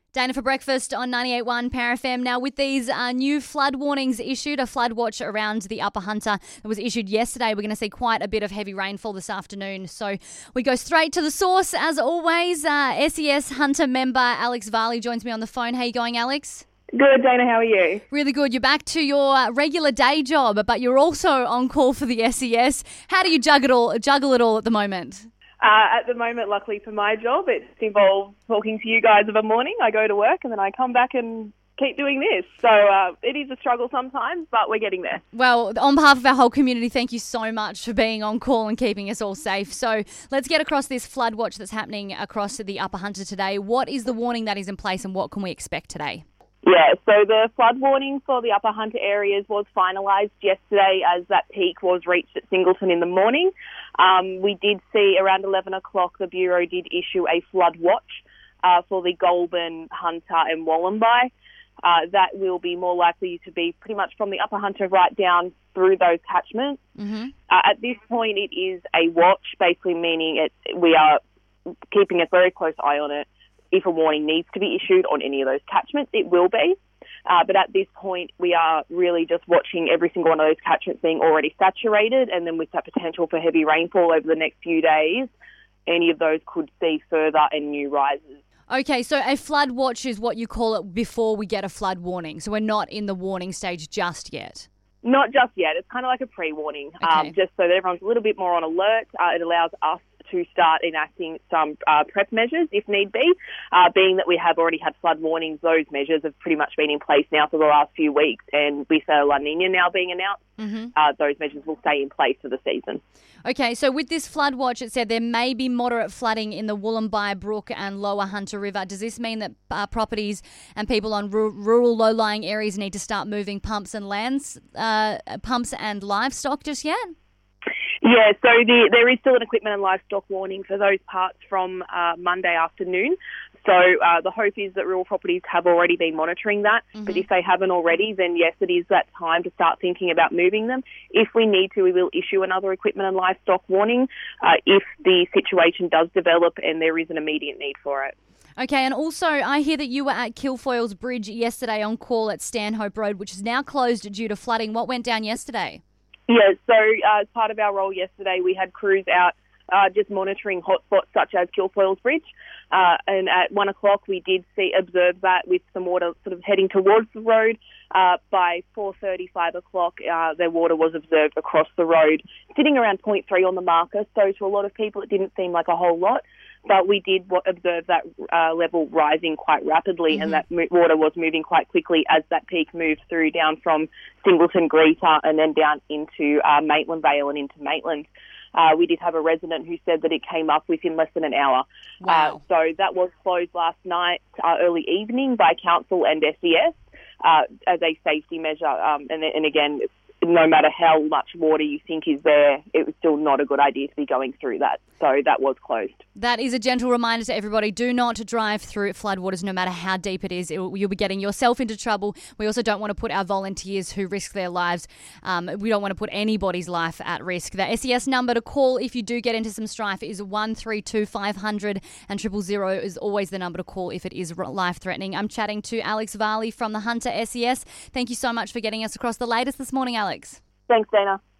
Dana for breakfast on 98.1 Power FM. Now, with these new flood warnings issued, a flood watch around the Upper Hunter that was issued yesterday, we're going to see quite a bit of heavy rainfall this afternoon. So we go straight to the source, as always. SES Hunter member Alex Varley joins me on the phone. How you going, Alex? Good, Dana. How are you? Really good. You're back to your regular day job, but you're also on call for the SES. How do you juggle it all at the moment? At the moment, luckily for my job, it involves talking to you guys of a morning. I go to work and then I come back and keep doing this. So it is a struggle sometimes, but we're getting there. Well, on behalf of our whole community, thank you so much for being on call and keeping us all safe. So let's get across this flood watch that's happening across the Upper Hunter today. What is the warning that is in place and what can we expect today? Yeah, so the flood warning for the Upper Hunter areas was finalised yesterday as that peak was reached at Singleton in the morning. We did see around 11 o'clock the Bureau did issue a flood watch for the Goulburn, Hunter and Wollombi. That will be more likely to be pretty much from the Upper Hunter right down through those catchments. Mm-hmm. At this point, it is a watch, basically meaning we are keeping a very close eye on it. If a warning needs to be issued on any of those catchments, it will be. But at this point, we are really just watching every single one of those catchments being already saturated, and then with that potential for heavy rainfall over the next few days, any of those could see further and new rises. Okay, so a flood watch is what you call it before we get a flood warning. So we're not in the warning stage just yet. Not just yet. It's kind of like a pre-warning, okay. Just so that everyone's a little bit more on alert. It allows us to start enacting some prep measures if need be. Being that we have already had flood warnings, those measures have pretty much been in place now for the last few weeks, and with La Nina now being announced, those measures will stay in place for the season. Okay, so with this flood watch, it said there may be moderate flooding in the Wollombi Brook and Lower Hunter River. Does this mean that properties and people on rural low-lying areas need to start moving pumps and livestock just yet? Yeah, so there is still an equipment and livestock warning for those parts from Monday afternoon. So the hope is that rural properties have already been monitoring that. Mm-hmm. But if they haven't already, then yes, it is that time to start thinking about moving them. If we need to, we will issue another equipment and livestock warning if the situation does develop and there is an immediate need for it. Okay, and also I hear that you were at Kilfoyles Bridge yesterday on call at Stanhope Road, which is now closed due to flooding. What went down yesterday? Yeah, so as part of our role yesterday, we had crews out just monitoring hotspots such as Kilfoyles Bridge. And at 1 o'clock, we did observe that with some water sort of heading towards the road. By 4:30, 5 o'clock, the water was observed across the road, sitting around 0.3 on the marker. So to a lot of people, it didn't seem like a whole lot. But we did observe that level rising quite rapidly, and that water was moving quite quickly as that peak moved through down from Singleton, Greta, and then down into Maitland Vale and into Maitland. We did have a resident who said that it came up within less than an hour. Wow. So that was closed last night, early evening by Council and SES as a safety measure. And again, no matter how much water you think is there, it was still not a good idea to be going through that. So that was closed. That is a gentle reminder to everybody. Do not drive through floodwaters, no matter how deep it is. You'll be getting yourself into trouble. We also don't want to put our volunteers who risk their lives, we don't want to put anybody's life at risk. The SES number to call if you do get into some strife is 132 500, and 000 is always the number to call if it is life-threatening. I'm chatting to Alex Varley from the Hunter SES. Thank you so much for getting us across the latest this morning, Alex. Thanks, Dana.